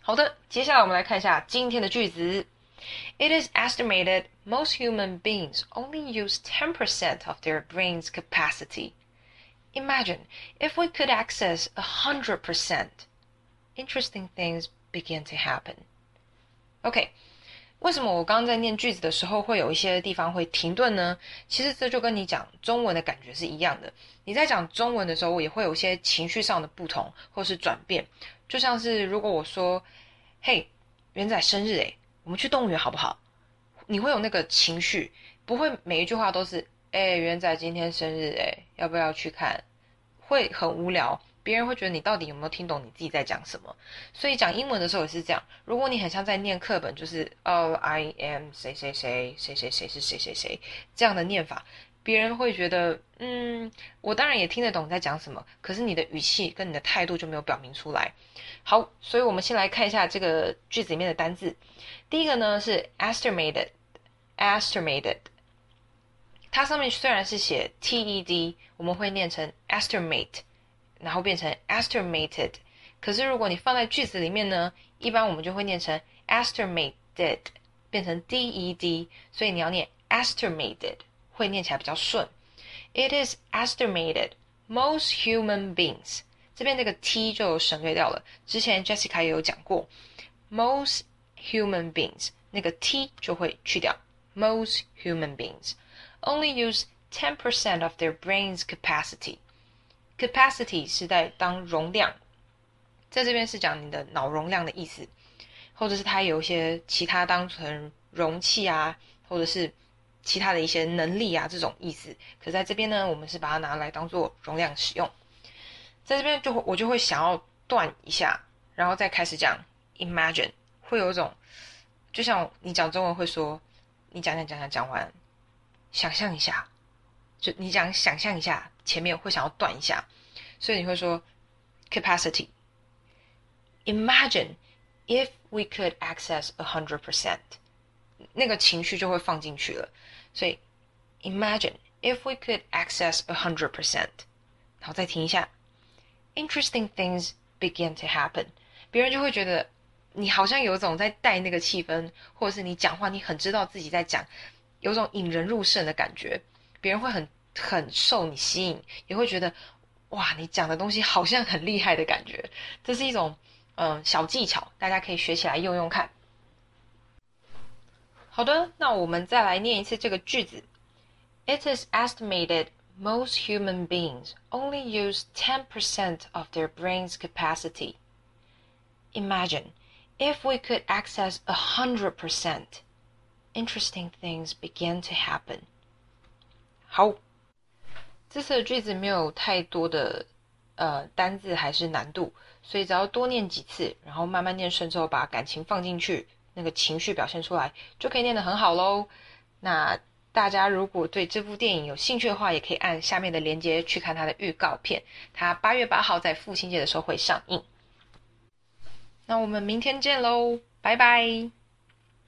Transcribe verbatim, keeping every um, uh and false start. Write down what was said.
好的，接下来我们来看一下今天的句子。It is estimated most human beings only use ten percent of their brain's capacity. Imagine if we could access one hundred percent. Interesting things begin to happen. OK, 为什么我刚刚在念句子的时候会有一些地方会停顿呢？其实这就跟你讲中文的感觉是一样的。你在讲中文的时候，也会有一些情绪上的不同或是转变。就像是如果我说嘿，元仔生日诶，我们去动物园好不好？你会有那个情绪，不会每一句话都是诶，元仔今天生日诶，要不要去看？会很无聊，别人会觉得你到底有没有听懂你自己在讲什么。所以讲英文的时候也是这样，如果你很像在念课本，就是哦 I am 谁谁谁谁谁谁是谁谁谁这样的念法，别人会觉得嗯，我当然也听得懂你在讲什么，可是你的语气跟你的态度就没有表明出来。好，所以我们先来看一下这个句子里面的单字。第一个呢是 estimated estimated， 它上面虽然是写 ted， 我们会念成 estimate， 然后变成 estimated， 可是如果你放在句子里面呢，一般我们就会念成 estimated， 变成 ded， 所以你要念 estimated， 会念起来比较顺。It is estimated most human beings， 这边那个 t 就省略掉了，之前 Jessica 也有讲过 most human beings， 那个 t 就会去掉。Most human beings only use ten percent of their brain's capacity. Capacity 是在当容量，在这边是讲你的脑容量的意思，或者是它有一些其他当成容器啊，或者是其他的一些能力啊这种意思。可在这边呢，我们是把它拿来当做容量使用。在这边就我就会想要断一下，然后再开始讲 imagine， 会有一种就像你讲中文会说，你讲讲讲讲讲完，想象一下，就你讲想象一下，前面会想要断一下，所以你会说 capacity。Imagine if we could access one hundred percent， 那个情绪就会放进去了。所以 Imagine if we could access one hundred percent， 然后再听一下 Interesting things begin to happen， 别人就会觉得你好像有种在带那个气氛，或者是你讲话你很知道自己在讲，有种引人入胜的感觉，别人会很很受你吸引，也会觉得哇你讲的东西好像很厉害的感觉。这是一种嗯小技巧，大家可以学起来用用看。好的，那我们再来念一次这个句子。It is estimated most human beings only use ten percent of their brain's capacity. Imagine if we could access one hundred percent. Interesting things begin to happen. 好，这次的句子没有太多的呃单字还是难度，所以只要多念几次，然后慢慢念顺之后，把感情放进去，那个情绪表现出来，就可以念得很好咯。那大家如果对这部电影有兴趣的话，也可以按下面的连结去看它的预告片，它八月八号在父亲节的时候会上映。那我们明天见咯，拜拜。